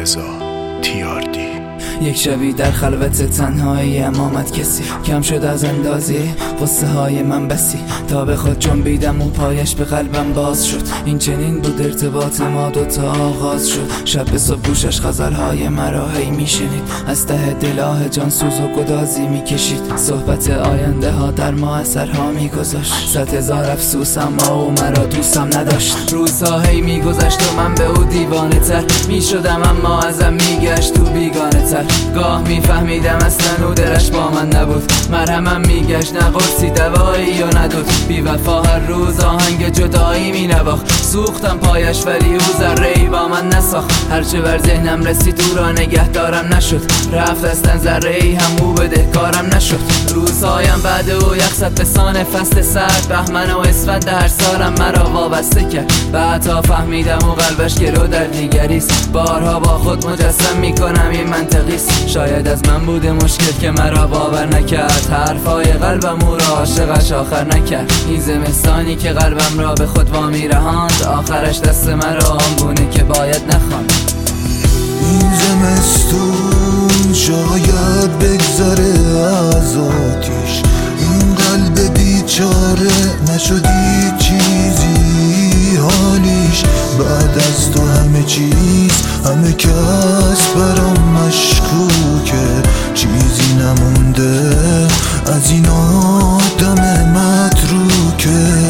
رضا تیاردی. یک شبی در خلوت تنهایی آمد کسی، کم شد از اندازی قصه های من بسی، تا به خود جنبیدم و پایش به قلبم باز شد. این چنین بود ارتباط ما دوتا آغاز شد. شب به صبح گوشش غزل های مرا هی میشنید، از ته دلاه جان سوز و گدازی میکشید. صحبت آینده ها در ما اثرها میگذاشت، 100,000 افسوس اما او مرا دوستم نداشت. روزها هی میگذشت و من به او دیوانه تر میشدم، اما ازم میگشت تو بیگانه تر. گاه میفهمیدم اصلا او درش با من نبود، مرهمم میگشت نه قرصی دوایی و ندود. بی وفا هر روز آهنگ جدایی می نواخت، سوختم پایش ولی او ذره‌ای با من نساخت. هرچه بر ذهنم رسید او را نگه دارم نشد، رفت اصلا ذره‌ای هم او بدهکارم نشد. روزهایم بعد او یخصد به سان فصل سرد، بهمن و اسفند هر سالم مرا وابسته کرد. بعدها فهمیدم او قلبش گرو در دیگریست، بارها با خود مجسم میکنم این منطقیست. شاید از من بوده مشکل که مرا باور نکرد، حرفای قلبم او را عاشقش آخر نکرد. این زمستانی که قلبم را به خود وامی رهاند، آخرش دست مرا آنگونه که باید نخواند. این زمستون شاید بگذره از آتیش، این قلب بیچاره نشدی چیزی حالیش. بعد از تو همه چیز همه کس برام مشکوکه، چیزی نمونده از این آدم متروکه.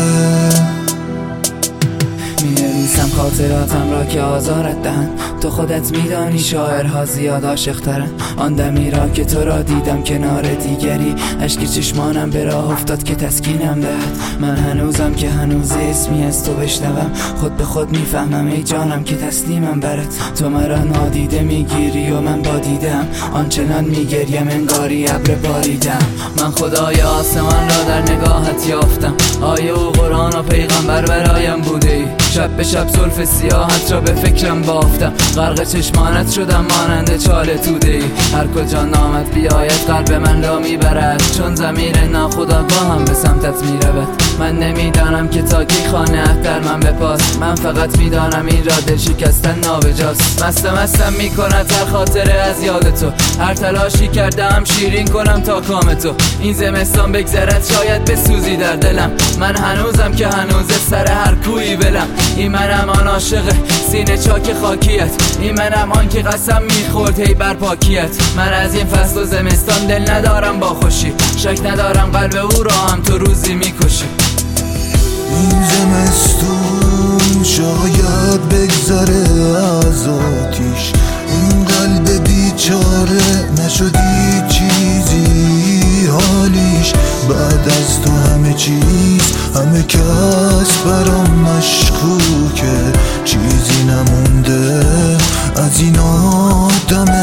می‌نویسم خاطراتم را که آزارت دهن، تو خودت میدانی شاعرها زیاد عاشق ترن. آن دمی را که تو را دیدم کنار دیگری، اشک چشمانم به راه افتاد که تسکینم دهد. من هنوزم که هنوز اسمی از تو بشنوم، خود به خود میفهمم ای جانم که تسلیمم برات. تو مرا نادیده میگیری و من با دیدم، آنچنان میگریم انگاری ابر باریدم. من خدای آسمان را در نگاهت یافتم، آیه و قرآن و پیغمبر برایم بوده ای. شب به شب زلف سیاحت را به فکرم بافتم، غرق چشمانت شدم مانند چاله توده ای. هر کجا نامت بیاید قلب من را میبرد، چون ضمیر ناخودآگاهم به سمتت میرود. من نمیدانم که تا کی خانه‌ات در من بپاس، من فقط میدانم این را دل شکستن نابجاست. مستم میکند هر خاطره از یاد تو، هر تلاشی کردم شیرین کنم تا کام تو. این زمستان بگذرد شاید بسوزی در دلم، من هنوزم که هنوز سر هر کویی بلم. این منم آن عاشق سینه چاک خاکیت، این منم آن که قسم میخورد هی بر پاکیت. من از این فصل و زمستان دل ندارم با خوشی، شک ندارم قلب او را هم تو روزی میکشی. این زمستون شاید بگذره از آتیش، این قلب بیچاره نشدی چیزی حالیش. بعد از تو همه چیز همه کس برام مشکوکه، چیزی نمونده از این آدم